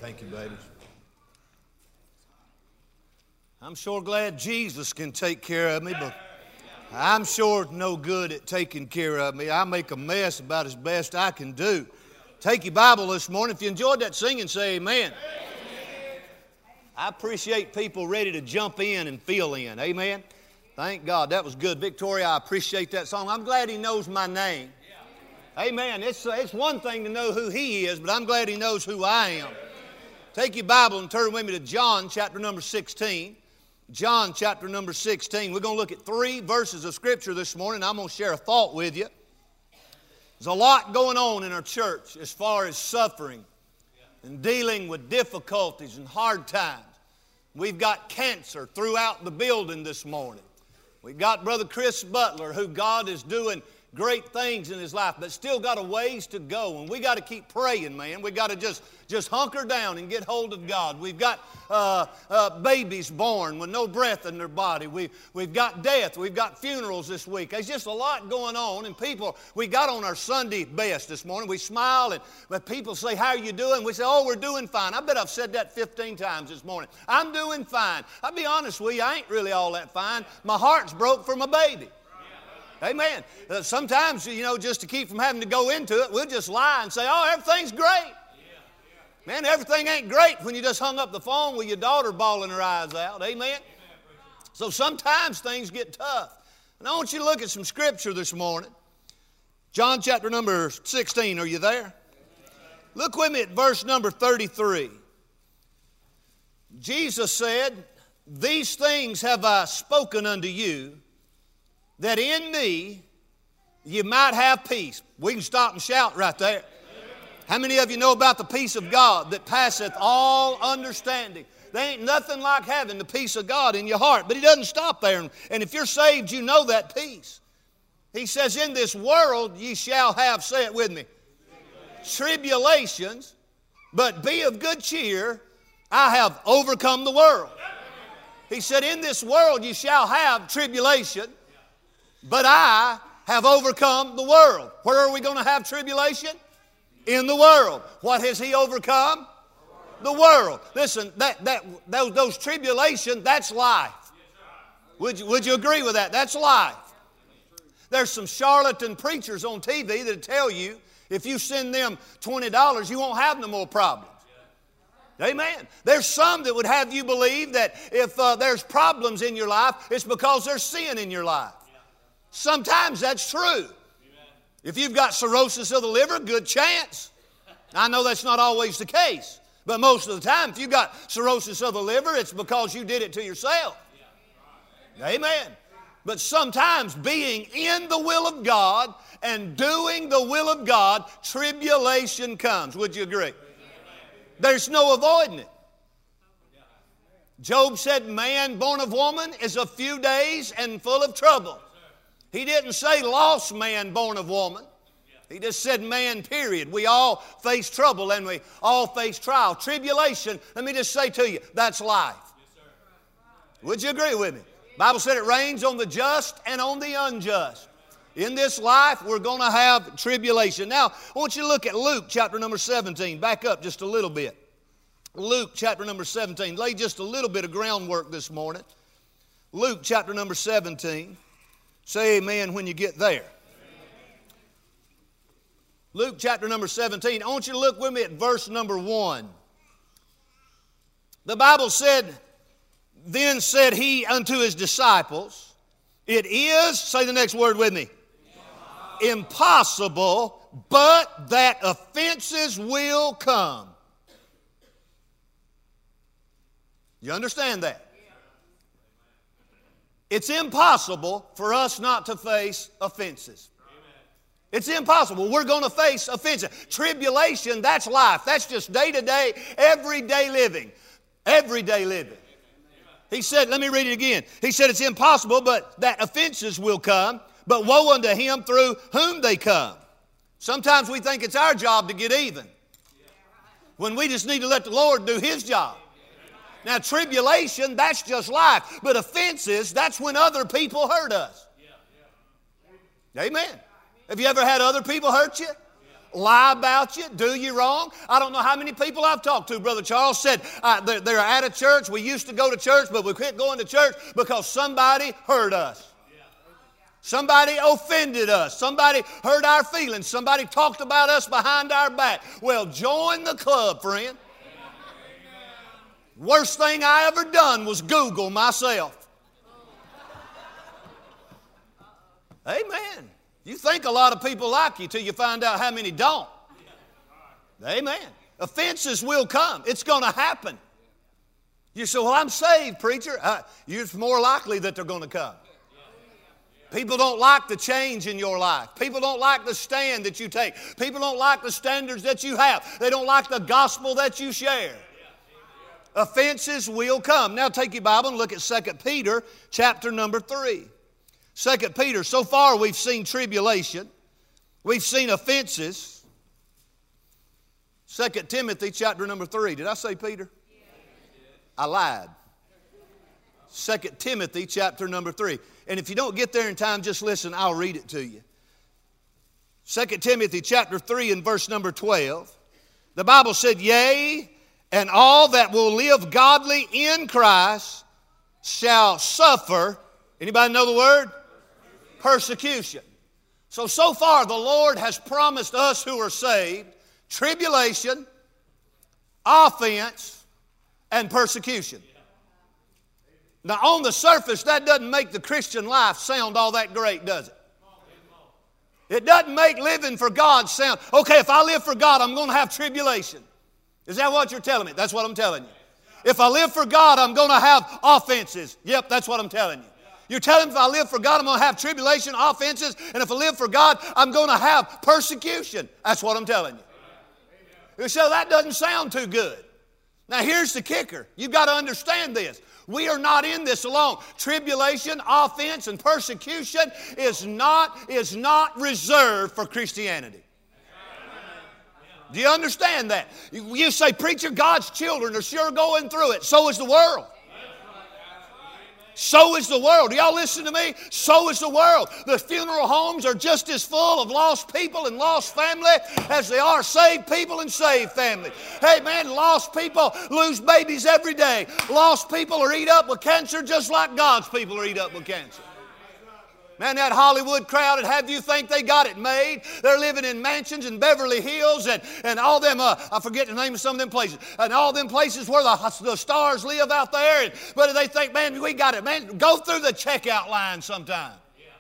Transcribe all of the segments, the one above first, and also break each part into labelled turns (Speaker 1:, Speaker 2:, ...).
Speaker 1: Thank you, babies. I'm sure glad Jesus can take care of me, but I'm sure no good at taking care of me. I make a mess about as best I can do. Take your Bible this morning. If you enjoyed that singing, say amen. I appreciate people ready to jump in and fill in. Amen. Thank God. That was good. Victoria, I appreciate that song. I'm glad he knows my name. Amen. It's one thing to know who he is, but I'm glad he knows who I am. Take your Bible and turn with me to John chapter number 16. John chapter number 16. We're going to look at 3 verses of Scripture this morning. I'm going to share a thought with you. There's a lot going on in our church as far as suffering and dealing with difficulties and hard times. We've got cancer throughout the building this morning. We've got Brother Chris Butler, who God is doing great things in his life, but still got a ways to go, and we got to keep praying, man. We got to just hunker down and get hold of God. We've got babies born with no breath in their body. We've got death. We've got funerals this week. There's just a lot going on, and people, we got on our Sunday best this morning. We smile, and when people say, "How are you doing?" we say, "Oh, we're doing fine." I bet I've said that 15 times this morning. I'm doing fine. I'll be honest with you, I ain't really all that fine. My heart's broke for my baby. Amen. Sometimes, just to keep from having to go into it, we'll just lie and say, "Oh, everything's great." Man, everything ain't great when you just hung up the phone with your daughter bawling her eyes out. Amen. So sometimes things get tough. And I want you to look at some Scripture this morning. John chapter number 16, are you there? Look with me at verse number 33. Jesus said, "These things have I spoken unto you, that in me you might have peace." We can stop and shout right there. How many of you know about the peace of God that passeth all understanding? There ain't nothing like having the peace of God in your heart. But he doesn't stop there. And if you're saved, you know that peace. He says, "In this world ye shall have," say it with me, "tribulations, but be of good cheer, I have overcome the world." He said, "In this world ye shall have tribulation, but I have overcome the world." Where are we going to have tribulation? In the world. What has he overcome? The world. Listen, those tribulations, that's life. Would you agree with that? That's life. There's some charlatan preachers on TV that tell you if you send them $20, you won't have no more problems. Amen. There's some that would have you believe that if there's problems in your life, it's because there's sin in your life. Sometimes that's true. If you've got cirrhosis of the liver, good chance. I know that's not always the case, but most of the time, if you've got cirrhosis of the liver, it's because you did it to yourself. Amen. But sometimes being in the will of God and doing the will of God, tribulation comes. Would you agree? There's no avoiding it. Job said, "Man born of woman is a few days and full of trouble." He didn't say lost man born of woman. He just said man, period. We all face trouble and we all face trial. Tribulation, let me just say to you, that's life. Would you agree with me? The Bible said it rains on the just and on the unjust. In this life, we're going to have tribulation. Now, I want you to look at Luke chapter number 17. Back up just a little bit. Luke chapter number 17. Lay just a little bit of groundwork this morning. Luke chapter number 17. Say amen when you get there. Luke chapter number 17. I want you to look with me at verse number 1. The Bible said, "Then said he unto his disciples, it is," say the next word with me, "impossible, but that offenses will come." You understand that? It's impossible for us not to face offenses. It's impossible. We're going to face offenses. Tribulation, that's life. That's just day-to-day, everyday living. Everyday living. He said, let me read it again. He said it's impossible, but that offenses will come. But woe unto him through whom they come. Sometimes we think it's our job to get even, when we just need to let the Lord do His job. Now, tribulation, that's just life. But offenses, that's when other people hurt us. Amen. Have you ever had other people hurt you? lie about you, do you wrong. I don't know how many people I've talked to, Brother Charles, said they're at a church. We used to go to church, but we quit going to church because somebody hurt us. Somebody offended us. Somebody hurt our feelings. Somebody talked about us behind our back. Well, join the club, friend. Worst thing I ever done was Google myself. Amen. You think a lot of people like you till you find out how many don't. Amen. Offenses will come. It's going to happen. You say, well, I'm saved, preacher. It's more likely that they're going to come. People don't like the change in your life. People don't like the stand that you take. People don't like the standards that you have. They don't like the gospel that you share. Offenses will come. Now take your Bible and look at 2 Peter chapter number 3. 2 Peter, so far we've seen tribulation. We've seen offenses. 2 Timothy chapter number 3. Did I say Peter? I lied. 2 Timothy chapter number 3. And if you don't get there in time, just listen, I'll read it to you. 2 Timothy chapter 3 and verse number 12. The Bible said, yea, and all that will live godly in Christ shall suffer. Anybody know the word? Persecution. So far the Lord has promised us who are saved tribulation, offense, and persecution. Now, on the surface, that doesn't make the Christian life sound all that great, does it? It doesn't make living for God sound, okay, if I live for God, I'm going to have tribulation. Is that what you're telling me? That's what I'm telling you. If I live for God, I'm going to have offenses. Yep, that's what I'm telling you. You're telling me if I live for God, I'm going to have tribulation, offenses, and if I live for God, I'm going to have persecution. That's what I'm telling you. So that doesn't sound too good. Now, here's the kicker. You've got to understand this. We are not in this alone. Tribulation, offense, and persecution is not reserved for Christianity. Do you understand that? You say, preacher, God's children are sure going through it. So is the world. So is the world. Do y'all listen to me? So is the world. The funeral homes are just as full of lost people and lost family as they are saved people and saved family. Hey man, lost people lose babies every day. Lost people are eat up with cancer just like God's people are eat up with cancer. Man, that Hollywood crowd would have you think they got it made. They're living in mansions in Beverly Hills and all them, I forget the name of some of them places, and all them places where the stars live out there. But they think, man, we got it. Man, go through the checkout line sometime.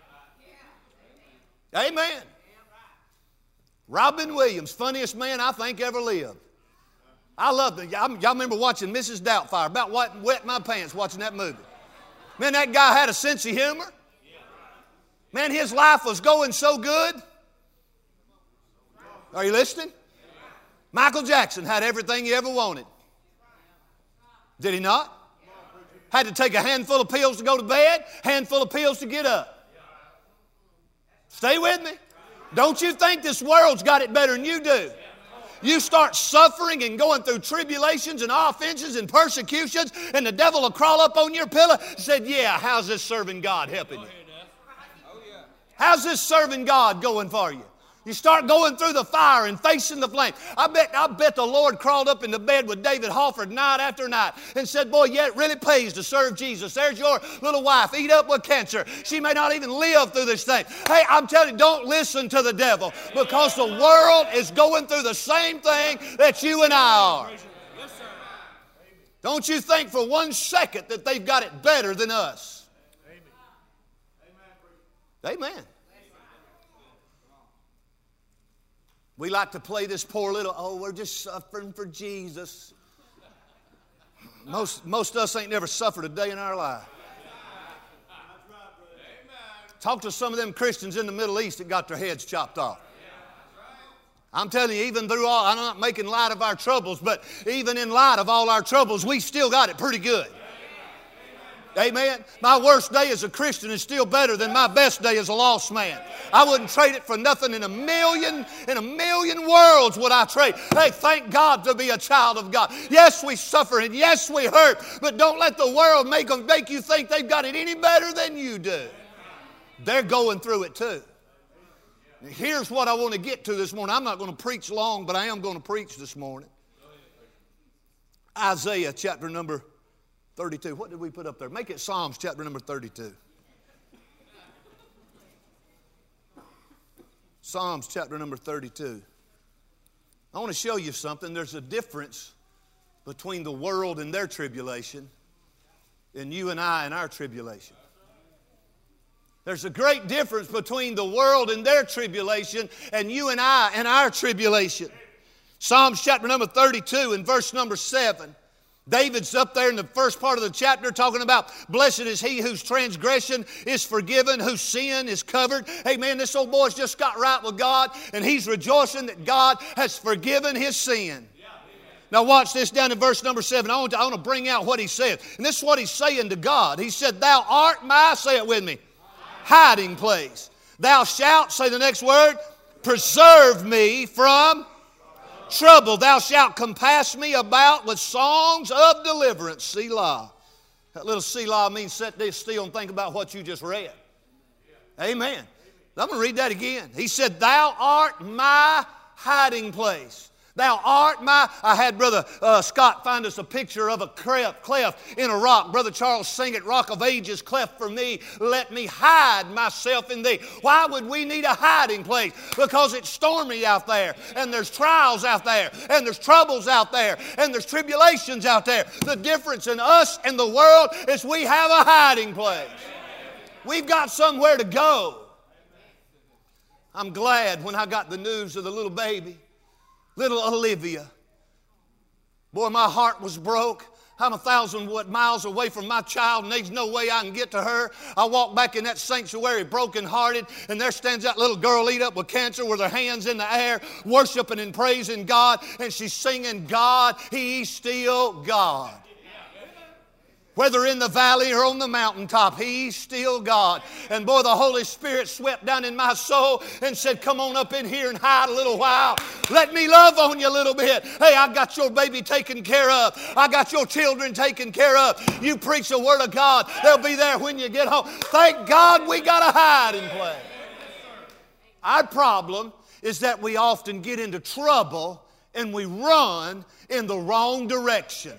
Speaker 1: Amen. Robin Williams, funniest man I think ever lived. I love it. Y'all remember watching Mrs. Doubtfire, about wet my pants watching that movie. Man, that guy had a sense of humor. Man, his life was going so good. Are you listening? Michael Jackson had everything he ever wanted. Did he not? Had to take a handful of pills to go to bed, handful of pills to get up. Stay with me. Don't you think this world's got it better than you do? You start suffering and going through tribulations and offenses and persecutions, and the devil will crawl up on your pillow and say, yeah, how's this serving God helping you? How's this serving God going for you? You start going through the fire and facing the flame. I bet the Lord crawled up into bed with David Halford night after night and said, boy, yeah, it really pays to serve Jesus. There's your little wife, eat up with cancer. She may not even live through this thing. Hey, I'm telling you, don't listen to the devil because the world is going through the same thing that you and I are. Don't you think for 1 second that they've got it better than us. Amen. We like to play this poor little, oh, we're just suffering for Jesus. Most of us ain't never suffered a day in our life. Talk to some of them Christians in the Middle East that got their heads chopped off. I'm telling you, even through all, I'm not making light of our troubles, but even in light of all our troubles, we still got it pretty good. Amen. My worst day as a Christian is still better than my best day as a lost man. I wouldn't trade it for nothing in a million worlds would I trade. Hey, thank God to be a child of God. Yes, we suffer and yes, we hurt, but don't let the world make you think they've got it any better than you do. They're going through it too. Here's what I want to get to this morning. I'm not going to preach long, but I am going to preach this morning. Isaiah chapter number 32. What did we put up there? Make it Psalms chapter number 32. Psalms chapter number 32. I want to show you something. There's a difference between the world and their tribulation and you and I and our tribulation. There's a great difference between the world and their tribulation and you and I and our tribulation. Psalms chapter number 32 and verse number 7. David's up there in the first part of the chapter talking about blessed is he whose transgression is forgiven, whose sin is covered. Hey man, this old boy's just got right with God and he's rejoicing that God has forgiven his sin. Now watch this down in verse number 7. I want to bring out what he said. And this is what he's saying to God. He said, thou art my, say it with me, hiding place. Thou shalt, say the next word, preserve me from trouble. Thou shalt compass me about with songs of deliverance. Selah. That little Selah means sit there still and think about what you just read. Amen. I'm going to read that again. He said, thou art my hiding place. Thou art my... I had Brother Scott find us a picture of a cleft in a rock. Brother Charles sing it, Rock of Ages, cleft for me. Let me hide myself in thee. Why would we need a hiding place? Because it's stormy out there, and there's trials out there, and there's troubles out there, and there's tribulations out there. The difference in us and the world is we have a hiding place. We've got somewhere to go. I'm glad when I got the news of the little baby, little Olivia. Boy, my heart was broke. I'm 1,000 miles away from my child, and there's no way I can get to her. I walk back in that sanctuary brokenhearted, and there stands that little girl eat up with cancer with her hands in the air, worshiping and praising God, and she's singing, God, He's still God. Whether in the valley or on the mountaintop, He's still God. And boy, the Holy Spirit swept down in my soul and said, come on up in here and hide a little while. Let me love on you a little bit. Hey, I got your baby taken care of. I got your children taken care of. You preach the Word of God, they'll be there when you get home. Thank God we got a hiding place. Our problem is that we often get into trouble and we run in the wrong direction.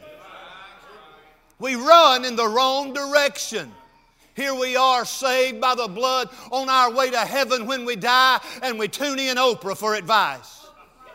Speaker 1: We run in the wrong direction. Here we are saved by the blood on our way to heaven when we die, and we tune in Oprah for advice.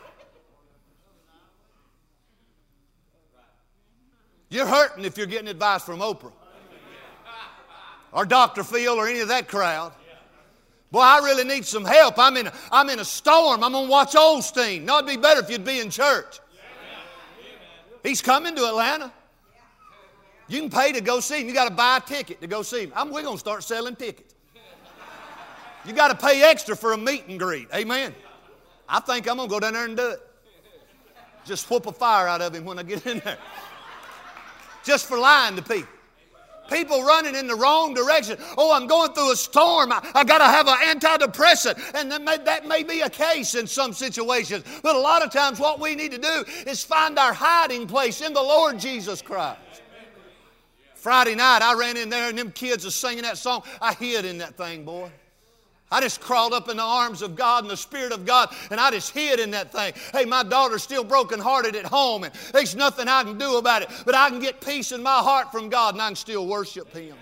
Speaker 1: You're hurting if you're getting advice from Oprah or Dr. Phil or any of that crowd. Boy, I really need some help. I'm in a storm. I'm going to watch Osteen. No, it'd be better if you'd be in church. He's coming to Atlanta. You can pay to go see him. You got to buy a ticket to go see him. We're going to start selling tickets. You got to pay extra for a meet and greet. Amen. I think I'm going to go down there and do it. Just whoop a fire out of him when I get in there. Just for lying to people. People running in the wrong direction. Oh, I'm going through a storm. I got to have an antidepressant. And that may be a case in some situations. But a lot of times what we need to do is find our hiding place in the Lord Jesus Christ. Friday night, I ran in there and them kids are singing that song. I hid in that thing, boy. I just crawled up in the arms of God and the Spirit of God, and I just hid in that thing. Hey, my daughter's still brokenhearted at home, and there's nothing I can do about it. But I can get peace in my heart from God, and I can still worship Him.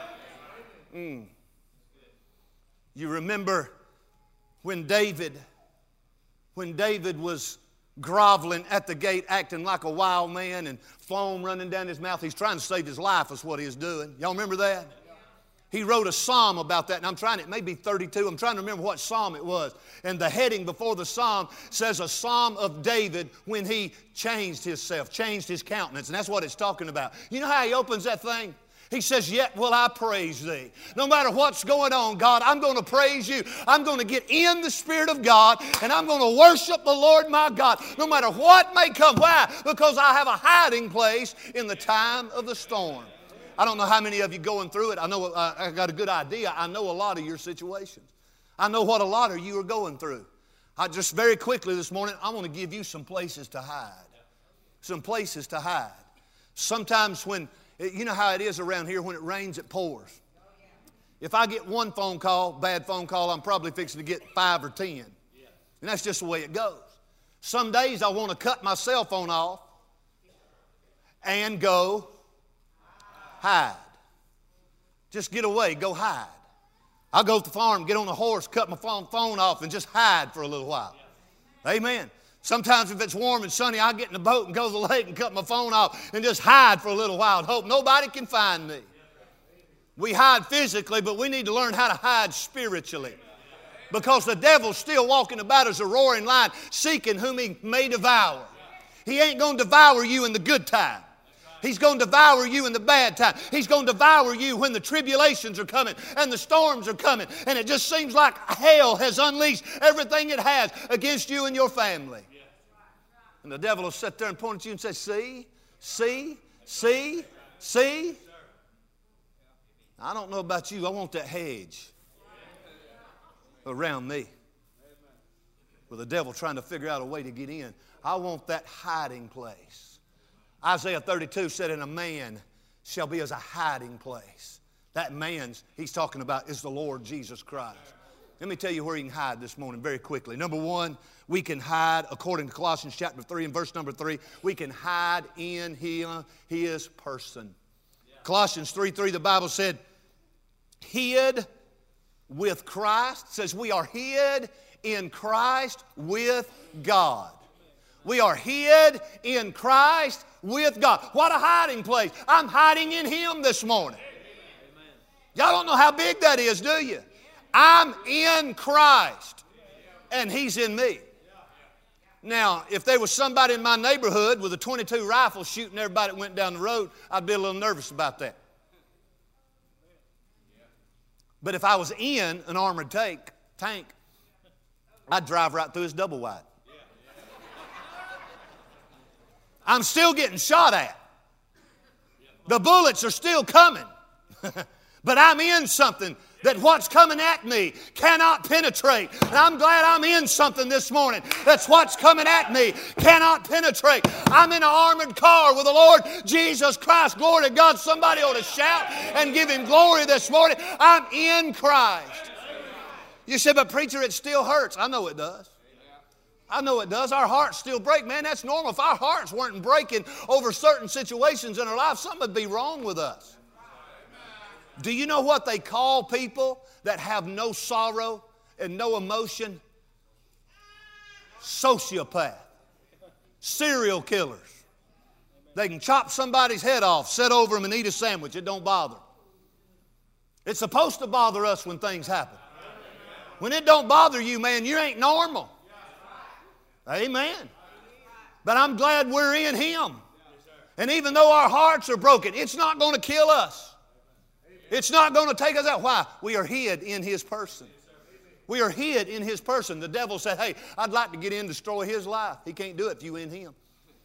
Speaker 1: You remember when David was groveling at the gate, acting like a wild man and foam running down his mouth. He's trying to save his life is what he is doing. Y'all remember that? He wrote a psalm about that, and it may be 32. I'm trying to remember what psalm it was. And the heading before the psalm says a psalm of David when he changed himself, changed his countenance. And that's what it's talking about. You know how he opens that thing? He says, yet will I praise thee. No matter what's going on, God, I'm going to praise you. I'm going to get in the Spirit of God, and I'm going to worship the Lord my God, no matter what may come. Why? Because I have a hiding place in the time of the storm. I don't know how many of you going through it. I know I got a good idea. I know a lot of your situations. I know what a lot of you are going through. I just very quickly this morning, I want to give you some places to hide. Some places to hide. Sometimes when... You know how it is around here when it rains, it pours. If I get one phone call, bad phone call, I'm probably fixing to get 5 or 10. And that's just the way it goes. Some days I want to cut my cell phone off and go hide. Just get away, go hide. I'll go to the farm, get on a horse, cut my phone off, and just hide for a little while. Amen. Sometimes if it's warm and sunny, I'll get in the boat and go to the lake and cut my phone off and just hide for a little while and hope nobody can find me. We hide physically, but we need to learn how to hide spiritually. Because the devil's still walking about as a roaring lion, seeking whom he may devour. He ain't going to devour you in the good time. He's going to devour you in the bad time. He's going to devour you when the tribulations are coming and the storms are coming. And it just seems like hell has unleashed everything it has against you and your family. And the devil will sit there and point at you and say, see, see, see, see. I don't know about you. I want that hedge around me. With the devil trying to figure out a way to get in. I want that hiding place. Isaiah 32 said, and a man shall be as a hiding place. That man he's talking about is the Lord Jesus Christ. Let me tell you where you can hide this morning very quickly. Number one, we can hide, according to Colossians chapter 3 and verse number 3, we can hide in His person. Colossians 3:3, the Bible said, hid with Christ. It says we are hid in Christ with God. We are hid in Christ with God. What a hiding place. I'm hiding in Him this morning. Y'all don't know how big that is, do you? I'm in Christ and He's in me. Now, if there was somebody in my neighborhood with a .22 rifle shooting everybody that went down the road, I'd be a little nervous about that. But if I was in an armored tank, I'd drive right through his double wide. I'm still getting shot at. The bullets are still coming. But I'm in something that what's coming at me cannot penetrate. And I'm glad I'm in something this morning that's what's coming at me cannot penetrate. I'm in an armored car with the Lord Jesus Christ. Glory to God. Somebody ought to shout and give Him glory this morning. I'm in Christ. You say, but preacher, it still hurts. I know it does. I know it does. Our hearts still break. Man, that's normal. If our hearts weren't breaking over certain situations in our life, something would be wrong with us. Do you know what they call people that have no sorrow and no emotion? Sociopath. Serial killers. They can chop somebody's head off, sit over them and eat a sandwich. It don't bother them. It's supposed to bother us when things happen. When it don't bother you, man, you ain't normal. Amen. But I'm glad we're in Him. And even though our hearts are broken, it's not going to kill us. It's not going to take us out. Why? We are hid in His person. We are hid in His person. The devil said, hey, I'd like to get in and destroy his life. He can't do it if you in Him.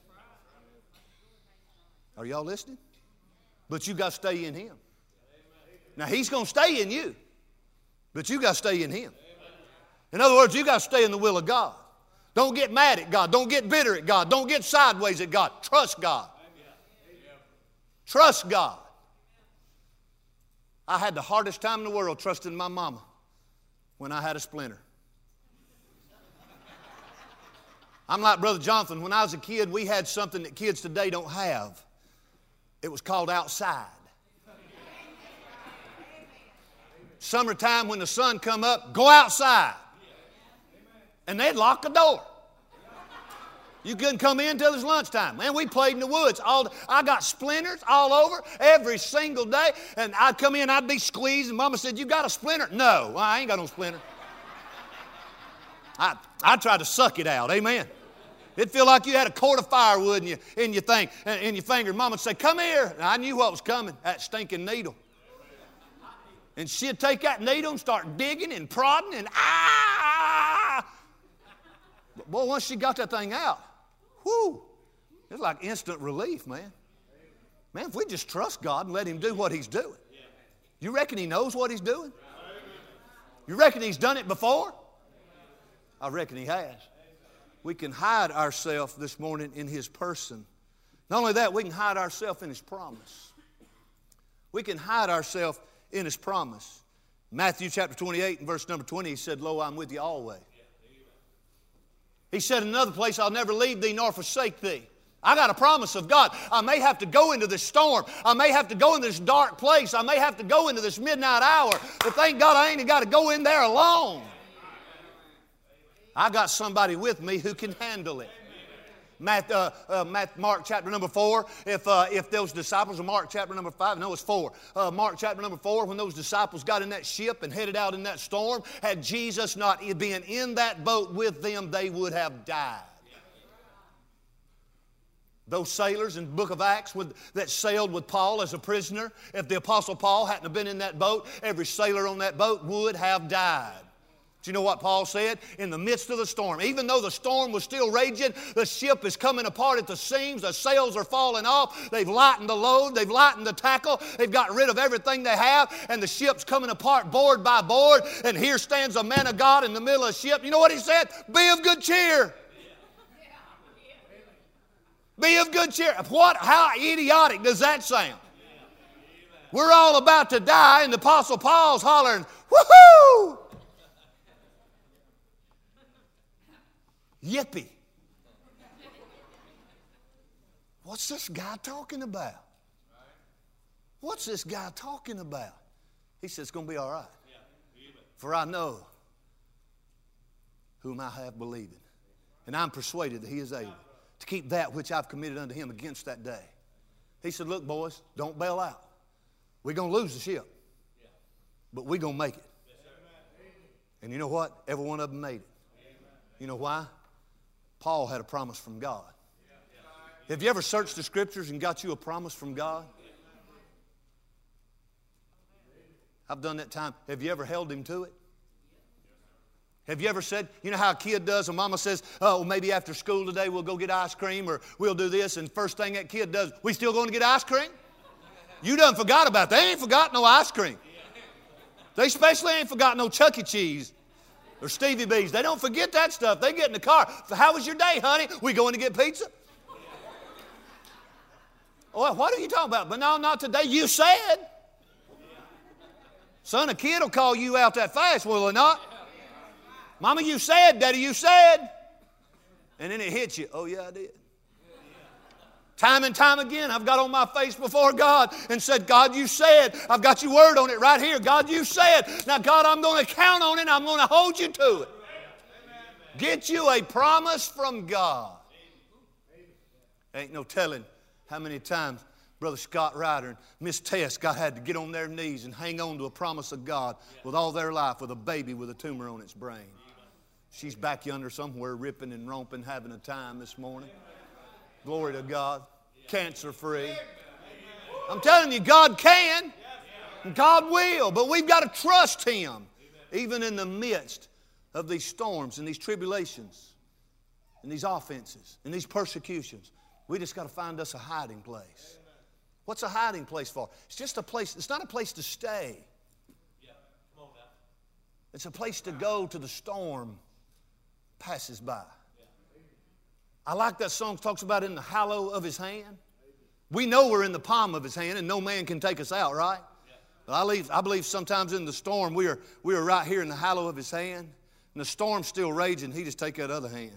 Speaker 1: Are y'all listening? But you got to stay in Him. Now, He's going to stay in you. But you got to stay in Him. In other words, you got to stay in the will of God. Don't get mad at God. Don't get bitter at God. Don't get sideways at God. Trust God. Trust God. I had the hardest time in the world trusting my mama when I had a splinter. I'm like Brother Jonathan. When I was a kid, we had something that kids today don't have. It was called outside. Summertime when the sun come up, go outside. And they'd lock the door. You couldn't come in until it was lunchtime. Man, we played in the woods. I got splinters all over every single day. And I'd come in, I'd be squeezed. And Mama said, you got a splinter? No, I ain't got no splinter. I tried to suck it out. Amen. It'd feel like you had a cord of firewood in your finger. Mama would say, come here. And I knew what was coming, that stinking needle. And she'd take that needle and start digging and prodding and But boy, once she got that thing out, whoo, it's like instant relief, man. Man, if we just trust God and let Him do what He's doing. You reckon He knows what He's doing? You reckon He's done it before? I reckon He has. We can hide ourselves this morning in His person. Not only that, we can hide ourselves in His promise. We can hide ourselves in His promise. Matthew chapter 28 and verse number 20, he said, Lo, I'm with you always. He said in another place, I'll never leave thee nor forsake thee. I got a promise of God. I may have to go into this storm. I may have to go into this dark place. I may have to go into this midnight hour. But thank God I ain't got to go in there alone. I got somebody with me who can handle it. Mark chapter number 4, if those disciples, or Mark chapter number 5, no, it's 4. Mark chapter number 4, when those disciples got in that ship and headed out in that storm, had Jesus not been in that boat with them, they would have died. Those sailors in the book of Acts that sailed with Paul as a prisoner, if the Apostle Paul hadn't have been in that boat, every sailor on that boat would have died. Do you know what Paul said? In the midst of the storm, even though the storm was still raging, the ship is coming apart at the seams, the sails are falling off, they've lightened the load, they've lightened the tackle, they've got rid of everything they have, and the ship's coming apart board by board, and here stands a man of God in the middle of the ship. You know what he said? Be of good cheer. Be of good cheer. How idiotic does that sound? We're all about to die, and the Apostle Paul's hollering, woohoo! Yippee. What's this guy talking about? What's this guy talking about? He says, it's going to be all right. For I know whom I have believed, and I'm persuaded that he is able to keep that which I've committed unto him against that day. He said, look, boys, don't bail out. We're going to lose the ship, but we're going to make it. And you know what? Every one of them made it. You know why? Paul had a promise from God. Have you ever searched the Scriptures and got you a promise from God? I've done that time. Have you ever held him to it? Have you ever said, you know how a kid does, and mama says, oh, maybe after school today we'll go get ice cream or we'll do this, and first thing that kid does, we still going to get ice cream? You done forgot about that. They ain't forgot no ice cream. They especially ain't forgot no Chuck E. Cheese or Stevie B's. They don't forget that stuff. They get in the car. How was your day, honey? We going to get pizza? Oh, what are you talking about? But no, not today. You said. Son, a kid will call you out that fast, will he not? Mama, you said. Daddy, you said. And then it hits you. Oh, yeah, I did. Time and time again, I've got on my face before God and said, God, you said. I've got your word on it right here. God, you said. Now, God, I'm going to count on it. I'm going to hold you to it. Get you a promise from God. Ain't no telling how many times Brother Scott Ryder and Miss Tess had to get on their knees and hang on to a promise of God with all their life with a baby with a tumor on its brain. She's back yonder somewhere ripping and romping, having a time this morning. Glory to God. Cancer-free. I'm telling you, God can. And God will. But we've got to trust Him. Even in the midst of these storms and these tribulations and these offenses and these persecutions. We just got to find us a hiding place. What's a hiding place for? It's just a place. It's not a place to stay. It's a place to go till the storm passes by. I like that song talks about in the hollow of His hand. We know we're in the palm of His hand and no man can take us out, right? But I believe sometimes in the storm we are right here in the hollow of His hand and the storm's still raging. He just take that other hand.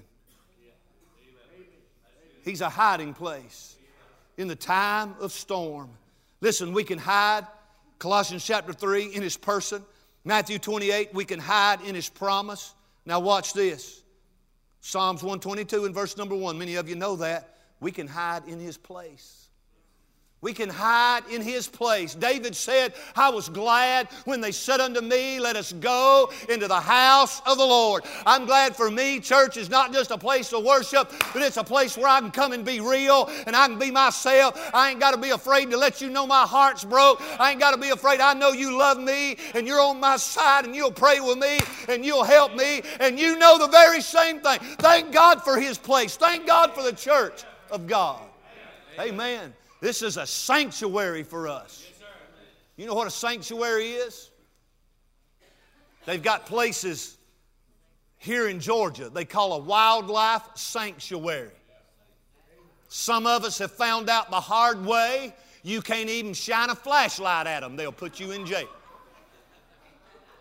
Speaker 1: He's a hiding place in the time of storm. Listen, we can hide, Colossians chapter 3, in His person. Matthew 28, we can hide in His promise. Now watch this. Psalms 122 and verse number 1. Many of you know that. We can hide in His place. We can hide in His place. David said, I was glad when they said unto me, let us go into the house of the Lord. I'm glad for me, church is not just a place to worship, but it's a place where I can come and be real and I can be myself. I ain't got to be afraid to let you know my heart's broke. I ain't got to be afraid. I know you love me and you're on my side and you'll pray with me and you'll help me and you know the very same thing. Thank God for His place. Thank God for the church of God. Amen. This is a sanctuary for us. You know what a sanctuary is? They've got places here in Georgia they call a wildlife sanctuary. Some of us have found out the hard way you can't even shine a flashlight at them. They'll put you in jail.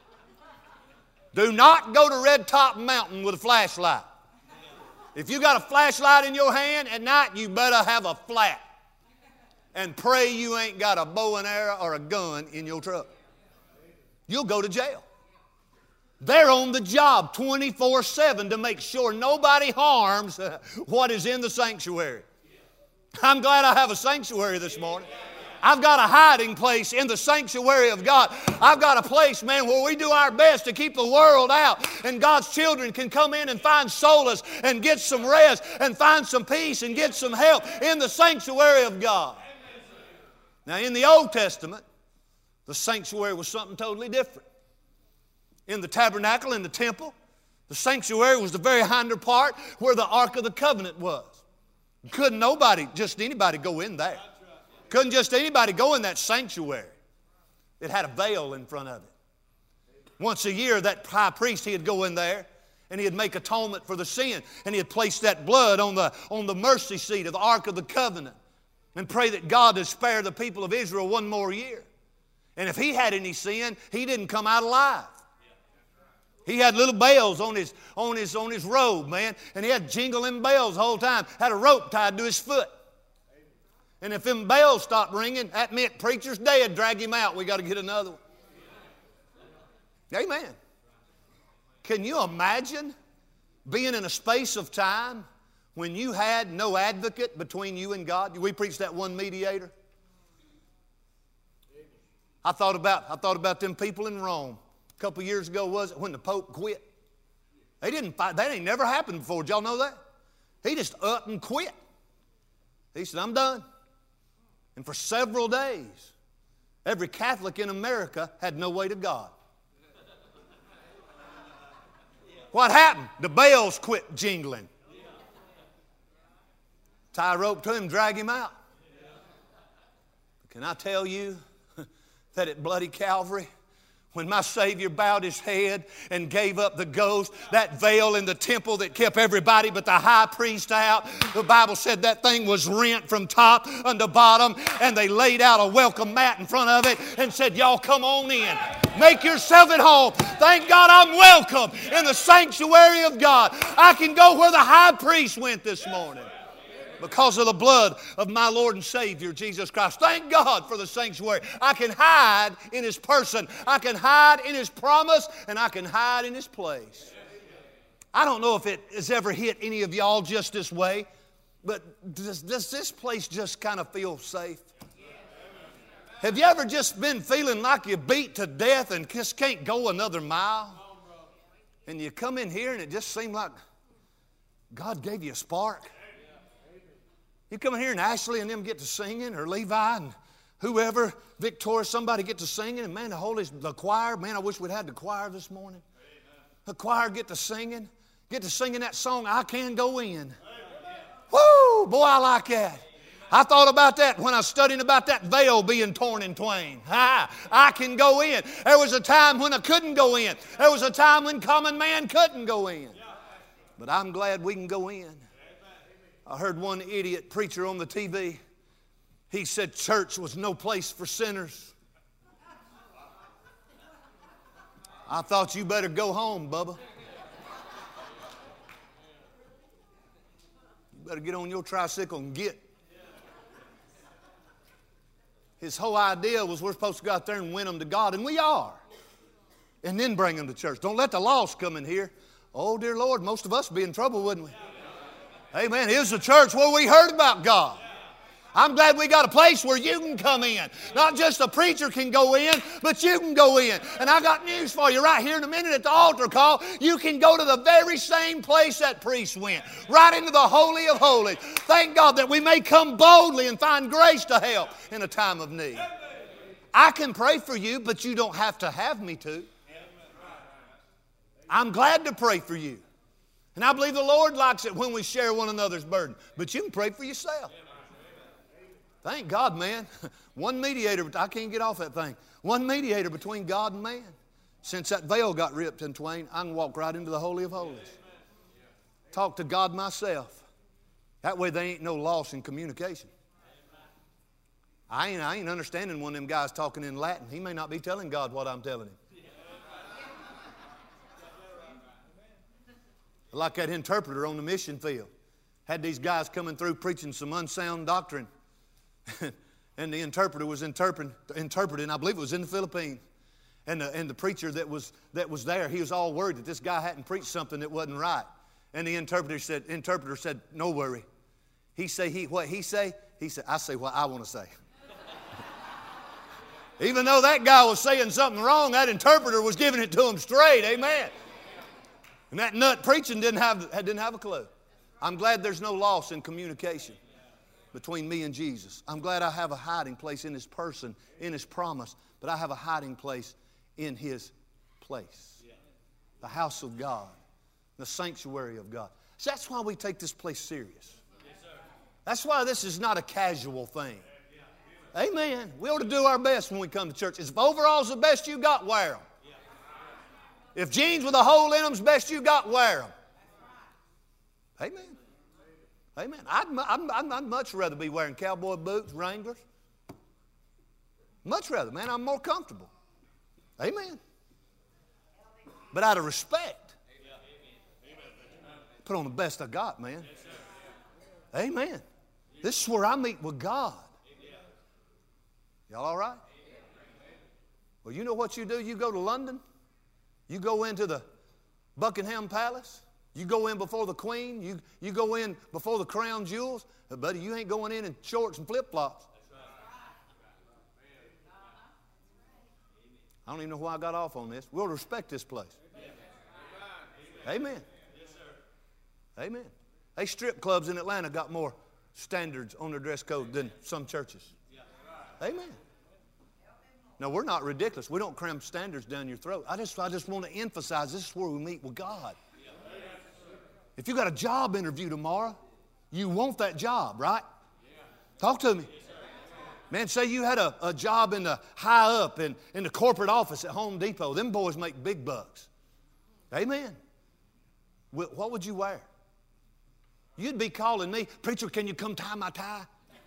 Speaker 1: Do not go to Red Top Mountain with a flashlight. If you got a flashlight in your hand at night, you better have a flat. And pray you ain't got a bow and arrow or a gun in your truck. You'll go to jail. They're on the job 24/7 to make sure nobody harms what is in the sanctuary. I'm glad I have a sanctuary this morning. I've got a hiding place in the sanctuary of God. I've got a place, man, where we do our best to keep the world out, and God's children can come in and find solace and get some rest and find some peace and get some help in the sanctuary of God. Now, in the Old Testament, the sanctuary was something totally different. In the tabernacle, in the temple, the sanctuary was the very hinder part where the Ark of the Covenant was. Couldn't nobody, just anybody, go in there. Couldn't just anybody go in that sanctuary. It had a veil in front of it. Once a year, that high priest, he'd go in there and he'd make atonement for the sin, and he'd place that blood on the mercy seat of the Ark of the Covenant and pray that God would spare the people of Israel one more year. And if he had any sin, he didn't come out alive. He had little bells on his robe, man, and he had jingling bells the whole time. Had a rope tied to his foot. And if them bells stopped ringing, that meant preacher's dead. Drag him out. We got to get another one. Amen. Can you imagine being in a space of time when you had no advocate between you and God? We preached that one mediator. I thought about them people in Rome. A couple years ago, was it, when the Pope quit? They didn't fight. That ain't never happened before. Did y'all know that? He just up and quit. He said, I'm done. And for several days, every Catholic in America had no way to God. What happened? The bells quit jingling. Tie a rope to him, drag him out. Can I tell you that at Bloody Calvary, when my Savior bowed his head and gave up the ghost, that veil in the temple that kept everybody but the high priest out, the Bible said that thing was rent from top unto bottom, and they laid out a welcome mat in front of it and said, y'all come on in. Make yourself at home. Thank God I'm welcome in the sanctuary of God. I can go where the high priest went this morning, because of the blood of my Lord and Savior, Jesus Christ. Thank God for the sanctuary. I can hide in His person. I can hide in His promise, and I can hide in His place. I don't know if it has ever hit any of y'all just this way, but does this place just kind of feel safe? Have you ever just been feeling like you're beat to death and just can't go another mile? And you come in here and it just seemed like God gave you a spark. You come in here and Ashley and them get to singing, or Levi and whoever, Victoria, somebody get to singing, and man, the choir, man, I wish we'd had the choir this morning. The choir get to singing that song, I Can Go In. Woo, boy, I like that. I thought about that when I was studying about that veil being torn in twain. I can go in. There was a time when I couldn't go in. There was a time when common man couldn't go in. But I'm glad we can go in. I heard one idiot preacher on the TV. He said church was no place for sinners. I thought you better go home, Bubba. You better get on your tricycle and get. His whole idea was we're supposed to go out there and win them to God, and we are. And then bring them to church. Don't let the lost come in here. Oh, dear Lord, most of us would be in trouble, wouldn't we? Amen. Here's the church where we heard about God. I'm glad we got a place where you can come in. Not just a preacher can go in, but you can go in. And I got news for you right here in a minute at the altar call. You can go to the very same place that priest went. Right into the Holy of Holies. Thank God that we may come boldly and find grace to help in a time of need. I can pray for you, but you don't have to have me to. I'm glad to pray for you. And I believe the Lord likes it when we share one another's burden. But you can pray for yourself. Thank God, man. One mediator, I can't get off that thing. One mediator between God and man. Since that veil got ripped in twain, I can walk right into the Holy of Holies. Talk to God myself. That way there ain't no loss in communication. I ain't understanding one of them guys talking in Latin. He may not be telling God what I'm telling him. Like that interpreter on the mission field. Had these guys coming through preaching some unsound doctrine. And the interpreter was interpreting, I believe it was in the Philippines. And the preacher that was there, he was all worried that this guy hadn't preached something that wasn't right. And the interpreter said, no worry. What he say? He said, I say what I want to say. Even though that guy was saying something wrong, that interpreter was giving it to him straight. Amen. And that nut preaching didn't have a clue. I'm glad there's no loss in communication between me and Jesus. I'm glad I have a hiding place in His person, in His promise, but I have a hiding place in His place. The house of God, the sanctuary of God. So that's why we take this place serious. That's why this is not a casual thing. Amen. We ought to do our best when we come to church. If overalls the best you got, wear them. If jeans with a hole in them's best you got, wear them. Amen. Amen. I'd much rather be wearing cowboy boots, Wranglers. Much rather, man. I'm more comfortable. Amen. But out of respect, put on the best I got, man. Amen. This is where I meet with God. Y'all all right? Well, you know what you do? You go to London. You go into the Buckingham Palace. You go in before the Queen. You go in before the crown jewels. Buddy, you ain't going in shorts and flip-flops. I don't even know why I got off on this. We'll respect this place. Amen. Amen. Hey, strip clubs in Atlanta got more standards on their dress code than some churches. Amen. No, we're not ridiculous. We don't cram standards down your throat. I just want to emphasize this is where we meet with God. If you got a job interview tomorrow, you want that job, right? Talk to me. Man, say you had a job in the high up in the corporate office at Home Depot. Them boys make big bucks. Amen. What would you wear? You'd be calling me, preacher, can you come tie my tie?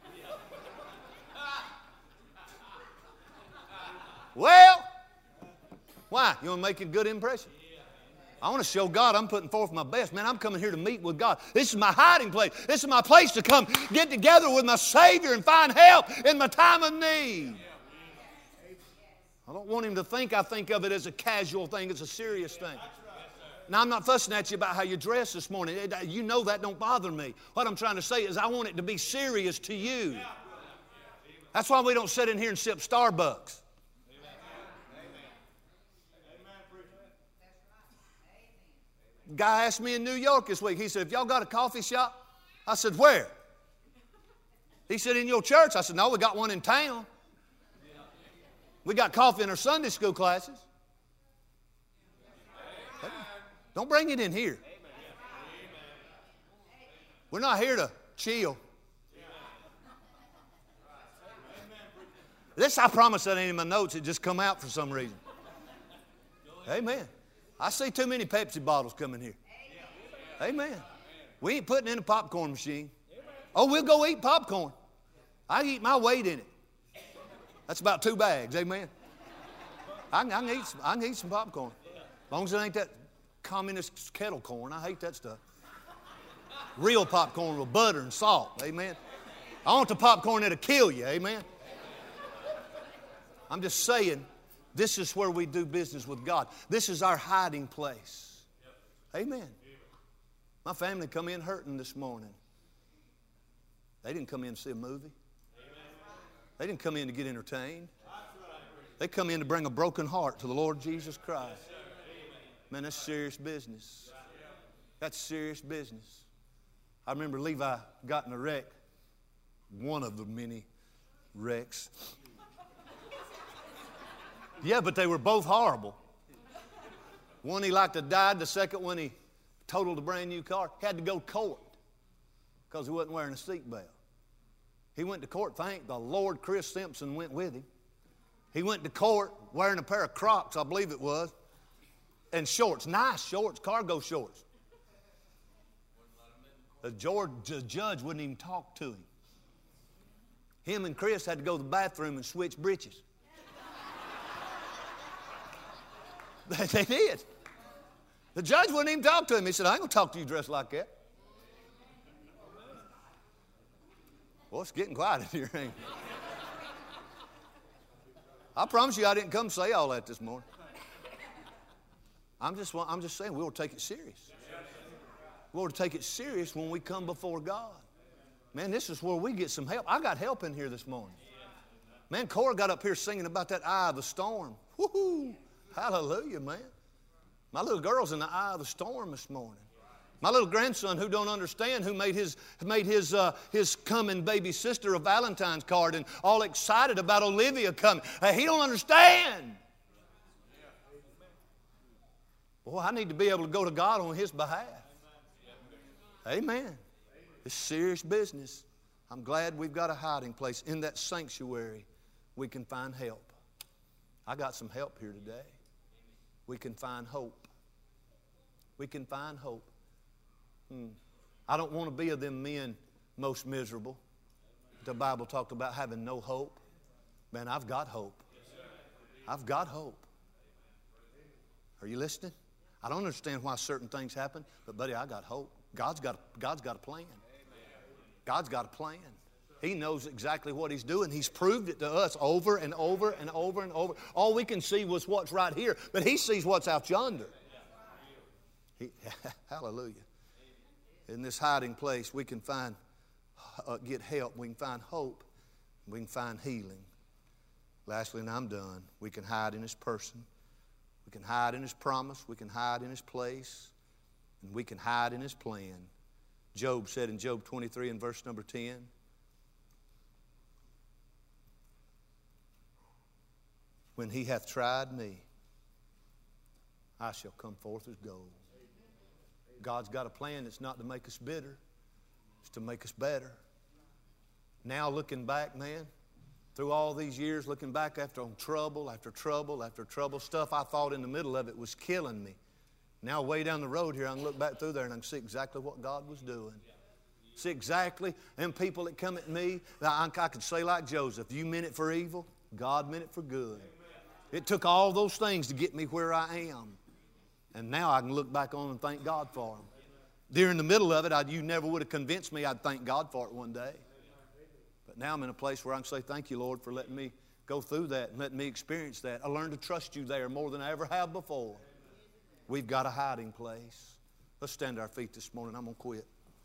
Speaker 1: Well, why? You want to make a good impression? I want to show God I'm putting forth my best. Man, I'm coming here to meet with God. This is my hiding place. This is my place to come get together with my Savior and find help in my time of need. I don't want Him to think I think of it as a casual thing. It's a serious thing. Now, I'm not fussing at you about how you dress this morning. You know that don't bother me. What I'm trying to say is I want it to be serious to you. That's why we don't sit in here and sip Starbucks. Guy asked me in New York this week. He said, "If y'all got a coffee shop?" I said, "Where?" He said, "In your church." I said, "No, we got one in town. We got coffee in our Sunday school classes. Don't bring it in here. We're not here to chill." This, I promise, that ain't in my notes. It just come out for some reason. Amen. I see too many Pepsi bottles coming here. Amen. We ain't putting in a popcorn machine. Oh, we'll go eat popcorn. I eat my weight in it. That's about 2 bags. Amen. I can eat some popcorn. As long as it ain't that communist kettle corn. I hate that stuff. Real popcorn with butter and salt. Amen. I want the popcorn that'll kill you. Amen. I'm just saying, this is where we do business with God. This is our hiding place. Amen. My family come in hurting this morning. They didn't come in to see a movie. They didn't come in to get entertained. They come in to bring a broken heart to the Lord Jesus Christ. Man, that's serious business. That's serious business. I remember Levi got in a wreck. One of the many wrecks. Yeah, but they were both horrible. One he liked to died. The second one he totaled a brand new car. Had to go to court because he wasn't wearing a seatbelt. He went to court. Thank the Lord Chris Simpson went with him. He went to court wearing a pair of Crocs, I believe it was, and shorts. Nice shorts, cargo shorts. The judge wouldn't even talk to him. Him and Chris had to go to the bathroom and switch britches. They did. The judge wouldn't even talk to him. He said, I ain't going to talk to you dressed like that. Well, it's getting quiet in here, ain't it? I promise you I didn't come say all that this morning. I'm just saying we ought to take it serious. We ought to take it serious when we come before God. Man, this is where we get some help. I got help in here this morning. Man, Cora got up here singing about that eye of the storm. Woo-hoo! Hallelujah, man. My little girl's in the eye of the storm this morning. My little grandson who don't understand, who made his coming baby sister a Valentine's card and all excited about Olivia coming. He don't understand. Boy, I need to be able to go to God on his behalf. Amen. It's serious business. I'm glad we've got a hiding place. In that sanctuary, we can find help. I got some help here today. We can find hope. We can find hope. I don't want to be of them men most miserable. The Bible talked about having no hope. Man, I've got hope. I've got hope. Are you listening? I don't understand why certain things happen, but buddy, I got hope. God's got a plan. God's got a plan. He knows exactly what He's doing. He's proved it to us over and over and over and over. All we can see was what's right here, but He sees what's out yonder. Hallelujah. In this hiding place, we can get help. We can find hope. We can find healing. Lastly, and I'm done, we can hide in His person. We can hide in His promise. We can hide in His place. And we can hide in His plan. Job said in Job 23 and verse number 10, when He hath tried me, I shall come forth as gold. God's got a plan that's not to make us bitter. It's to make us better. Now looking back, man, through all these years, looking back after trouble after trouble after trouble, stuff I thought in the middle of it was killing me. Now way down the road here, I can look back through there and I can see exactly what God was doing. See exactly, them people that come at me, I could say like Joseph, you meant it for evil, God meant it for good. It took all those things to get me where I am. And now I can look back on and thank God for them. During the middle of it, you never would have convinced me I'd thank God for it one day. But now I'm in a place where I can say, thank you, Lord, for letting me go through that and letting me experience that. I learned to trust you there more than I ever have before. We've got a hiding place. Let's stand to our feet this morning. I'm going to quit.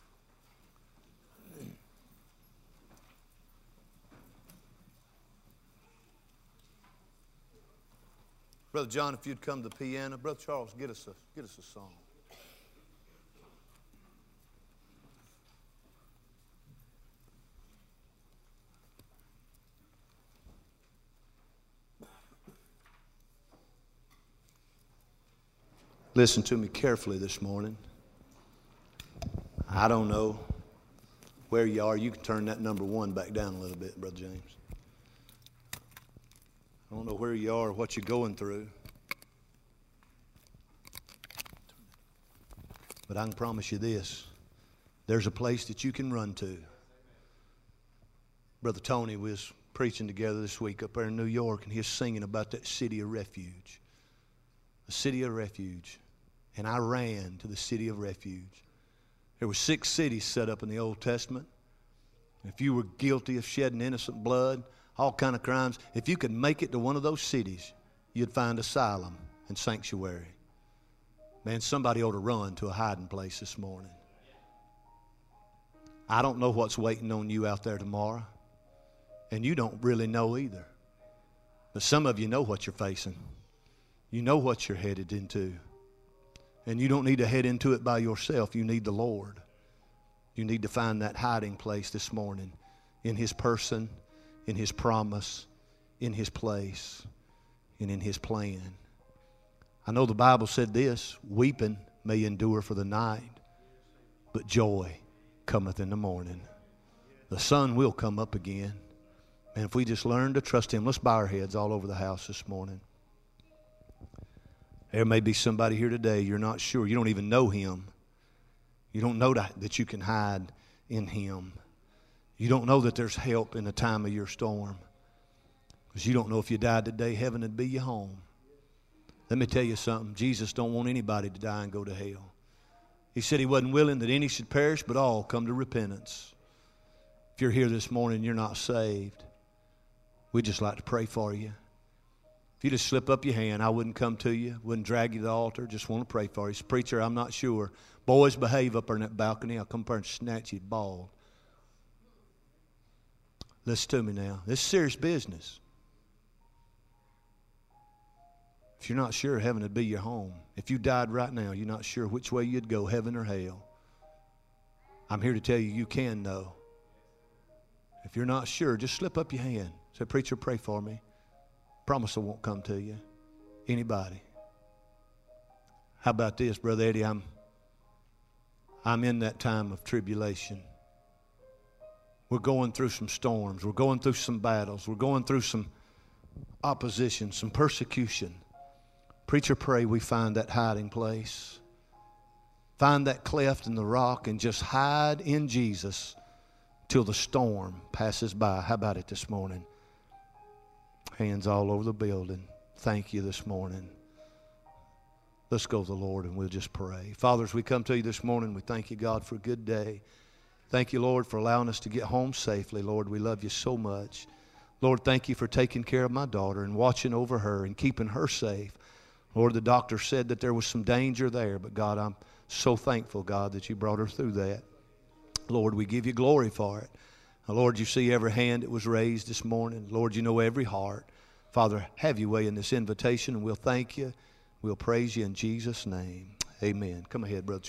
Speaker 1: Brother John, if you'd come to the piano. Brother Charles, get us a song. Listen to me carefully this morning. I don't know where you are. You can turn that number 1 back down a little bit, Brother James. I don't know where you are or what you're going through. But I can promise you this. There's a place that you can run to. Brother Tony was preaching together this week up there in New York, and he was singing about that city of refuge. A city of refuge. And I ran to the city of refuge. There were 6 cities set up in the Old Testament. If you were guilty of shedding innocent blood, all kind of crimes, if you could make it to one of those cities, you'd find asylum and sanctuary. Man, somebody ought to run to a hiding place this morning. I don't know what's waiting on you out there tomorrow, and you don't really know either. But some of you know what you're facing. You know what you're headed into. And you don't need to head into it by yourself. You need the Lord. You need to find that hiding place this morning in His person, in His promise, in His place, and in His plan. I know the Bible said this, weeping may endure for the night, but joy cometh in the morning. The sun will come up again. And if we just learn to trust Him, let's bow our heads all over the house this morning. There may be somebody here today, you're not sure. You don't even know Him. You don't know that you can hide in Him. You don't know that there's help in the time of your storm. Because you don't know if you died today, heaven would be your home. Let me tell you something. Jesus don't want anybody to die and go to hell. He said He wasn't willing that any should perish, but all come to repentance. If you're here this morning and you're not saved, we'd just like to pray for you. If you just slip up your hand, I wouldn't come to you, wouldn't drag you to the altar, just want to pray for you. Preacher, I'm not sure. Boys, behave up there in that balcony. I'll come up there and snatch you bald. Listen to me now. This is serious business. If you're not sure heaven would be your home, if you died right now, you're not sure which way you'd go, heaven or hell, I'm here to tell you, you can know. If you're not sure, just slip up your hand. Say, preacher, pray for me. Promise I won't come to you. Anybody? How about this, Brother Eddie? I'm in that time of tribulation. We're going through some storms. We're going through some battles. We're going through some opposition, some persecution. Preacher, pray we find that hiding place. Find that cleft in the rock and just hide in Jesus till the storm passes by. How about it this morning? Hands all over the building. Thank you this morning. Let's go to the Lord and we'll just pray. Father, as we come to you this morning, we thank you, God, for a good day. Thank you, Lord, for allowing us to get home safely. Lord, we love you so much. Lord, thank you for taking care of my daughter and watching over her and keeping her safe. Lord, the doctor said that there was some danger there, but God, I'm so thankful, God, that you brought her through that. Lord, we give you glory for it. Now, Lord, you see every hand that was raised this morning. Lord, you know every heart. Father, have your way in this invitation, and we'll thank you. We'll praise you in Jesus' name. Amen. Come ahead, brother.